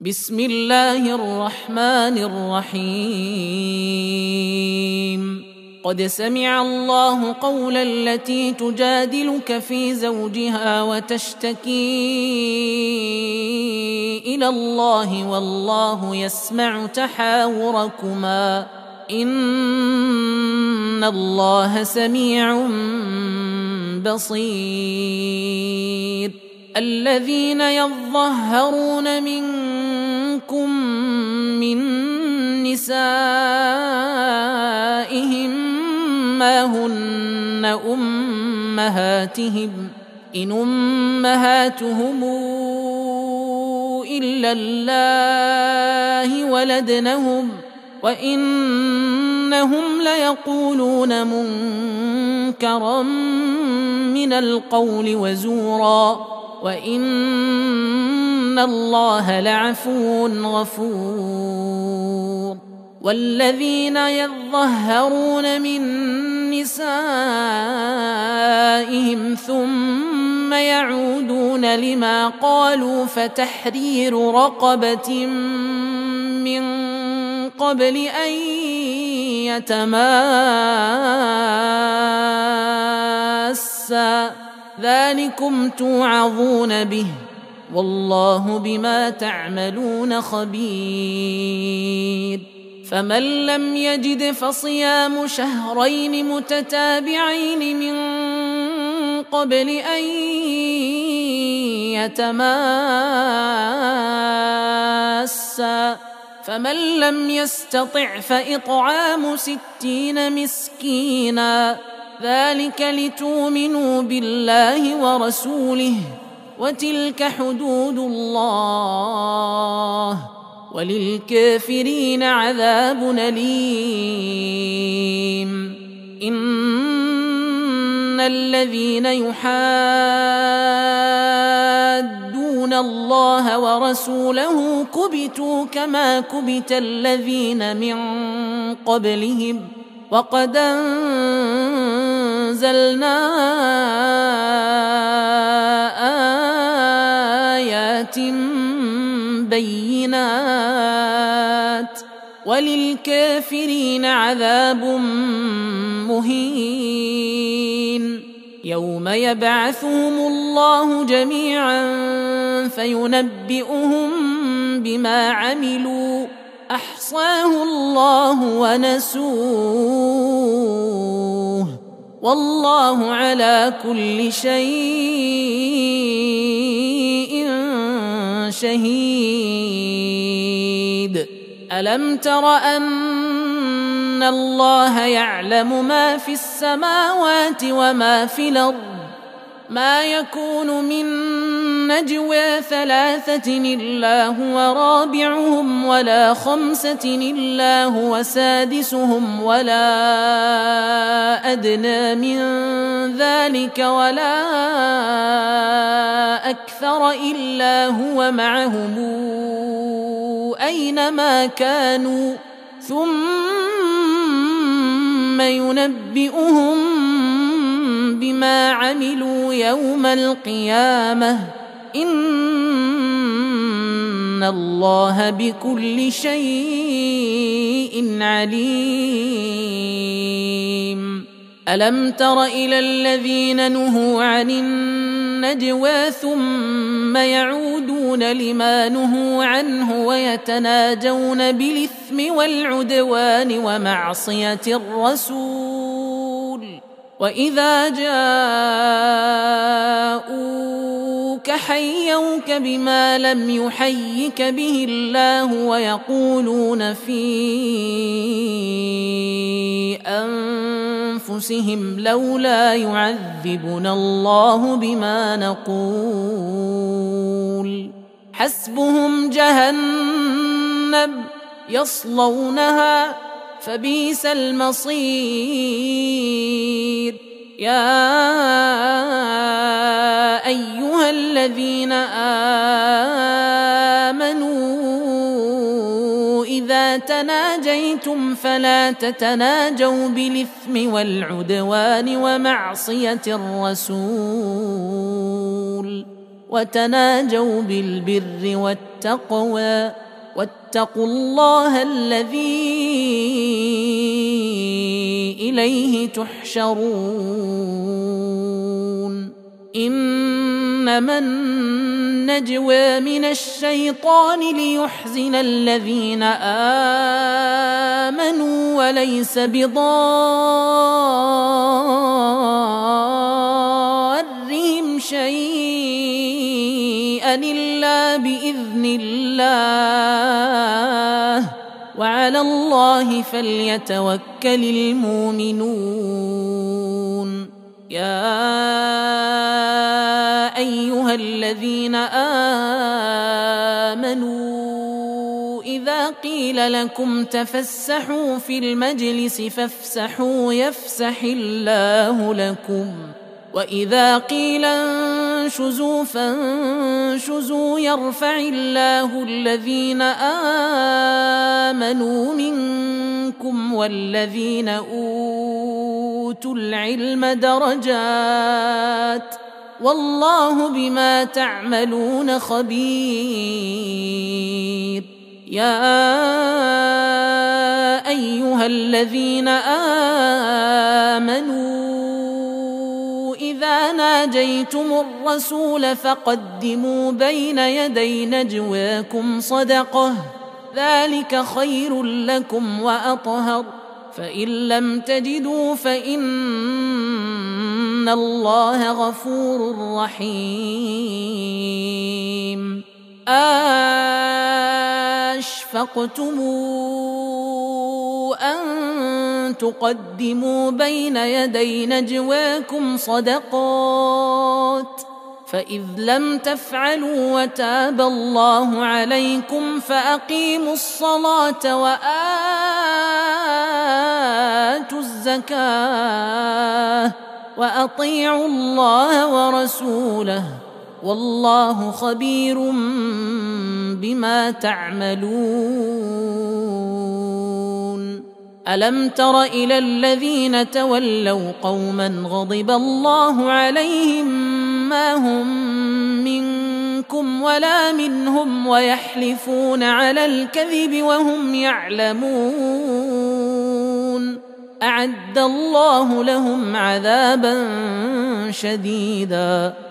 بسم الله الرحمن الرحيم. قد سمع الله قول التي تجادلك في زوجها وتشتكي إلى الله والله يسمع تحاوركما إن الله سميع بصير. الذين يظهرون منكم من نسائهم ما هن أمهاتهم إن أمهاتهم إلا الله ولدنهم وإنهم ليقولون منكرا من القول وزورا وإن الله لعفو غفور. والذين يظهرون من نسائهم ثم يعودون لما قالوا فتحرير رقبة من قبل أن يتماسا ذلكم توعظون به والله بما تعملون خبير. فمن لم يجد فصيام شهرين متتابعين من قبل أن يتماسا فمن لم يستطع فإطعام 60 مسكينا ذلك لتؤمنوا بالله ورسوله وتلك حدود الله وللكافرين عذاب أليم. إن الذين يحادون الله ورسوله كبتوا كما كبت الذين من قبلهم وقد أنزلنا آيات بينات وللكافرين عذاب مهين. يوم يبعثهم الله جميعا فينبئهم بما عملوا أحصاه الله ونسوه والله على كل شيء شهيد. ألم تر أن الله يعلم ما في السماوات وما في الأرض ما يكون من نجوى 3 إلا هو رابعهم ولا 5 إلا هو سادسهم ولا أدنى من ذلك ولا أكثر إلا هو معهم أينما كانوا ثم ينبئهم بما عملوا يوم القيامة إن الله بكل شيء عليم. ألم تر إلى الذين نهوا عن النجوى ثم يعودون لما نهوا عنه ويتناجون بالإثم والعدوان ومعصية الرسول وإذا جاءوك حيوك بما لم يحيك به الله ويقولون في أنفسهم لولا يعذبنا الله بما نقول حسبهم جهنم يصلونها فبئس المصير. يا أيها الذين آمنوا إذا تناجيتم فلا تتناجوا بالإثم والعدوان ومعصية الرسول وتناجوا بالبر والتقوى واتقوا الله الذي إليه تحشرون إنما النجوى من الشيطان ليحزن الذين آمنوا وليس بضارهم شيئا إلا بإذن الله وعلى الله فليتوكل المؤمنون يا أيها الذين آمنوا إذا قيل لكم تفسحوا في المجلس فافسحوا يفسح الله لكم وإذا قيل انشزوا فانشزوا يرفع الله الذين آمنوا منكم والذين أوتوا العلم درجات والله بما تعملون خبير يا أيها الذين آمنوا إذا ناجيتم الرسول فقدموا بين يدي نجواكم صدقة ذلك خير لكم وأطهر فإن لم تجدوا فإن الله غفور رحيم أشفقتم أن تقدموا بين يدي نجواكم صدقات فإذ لم تفعلوا وتاب الله عليكم فأقيموا الصلاة وآتوا الزكاة وأطيعوا الله ورسوله والله خبير بما تعملون ألم تر إلى الذين تولوا قوما غضب الله عليهم ما هم منكم ولا منهم ويحلفون على الكذب وهم يعلمون أعد الله لهم عذابا شديدا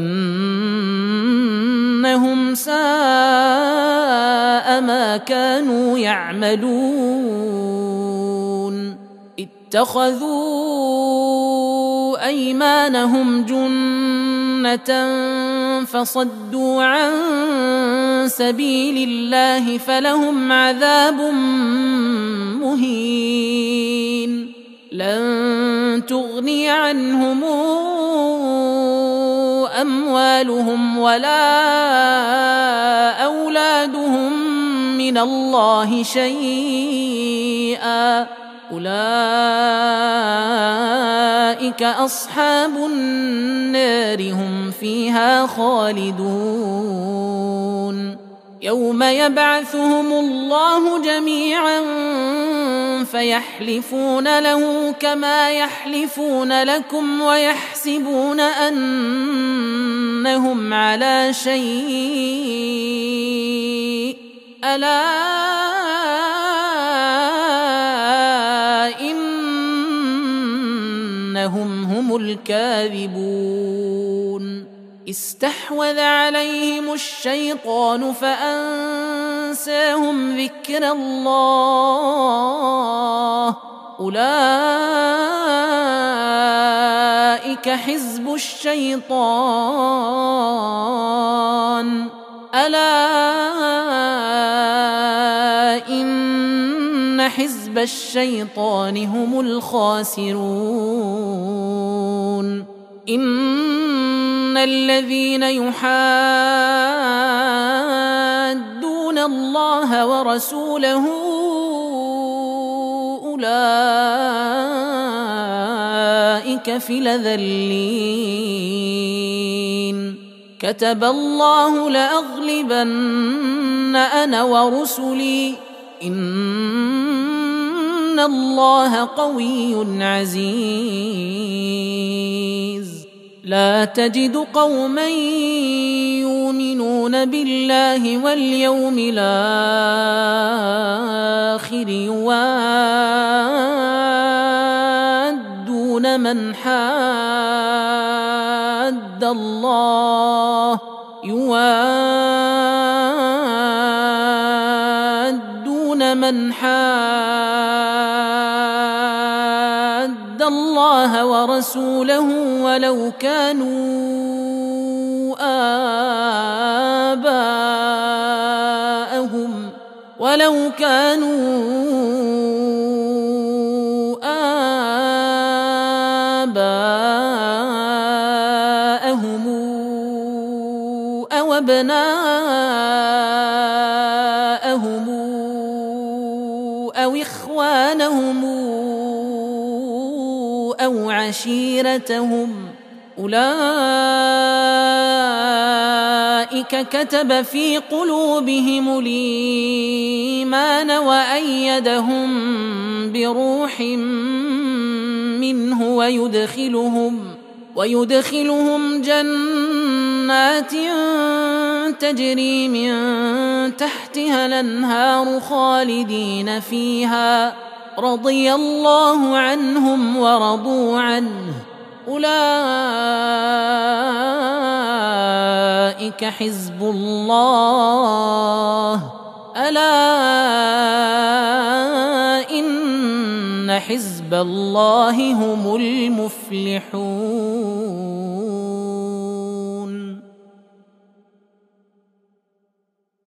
إنهم ساء ما كانوا يعملون اتخذوا أيمانهم جنة فصدوا عن سبيل الله فلهم عذاب مهين لن تغني عنهم أموالهم ولا أولادهم من الله شيئا أولئك أصحاب النار هم فيها خالدون يوم يبعثهم الله جميعا فيحلفون له كما يحلفون لكم ويحسبون أنهم على شيء ألا إنهم هم الكاذبون استحوذ عليهم الشيطان فأنساهم ذكر الله أولئك حزب الشيطان ألا إن حزب الشيطان هم الخاسرون إن الذين يحادون الله ورسوله أولئك في الأذلين كتب الله لأغلبن أنا ورسلي إن الله قوي عزيز لا تجد قوما يؤمنون بالله واليوم الآخر يوادون من حاد الله ورسوله ولو كانوا آباءهم أو أبناءهم أو إخوانهم أو عشيرتهم أولئك كتب في قلوبهم الإيمان وأيدهم بروح منه ويدخلهم جنات تجري من تحتها الأنهار خالدين فيها رضي الله عنهم ورضوا عنه أولئك حزب الله ألا إن حزب الله هم المفلحون.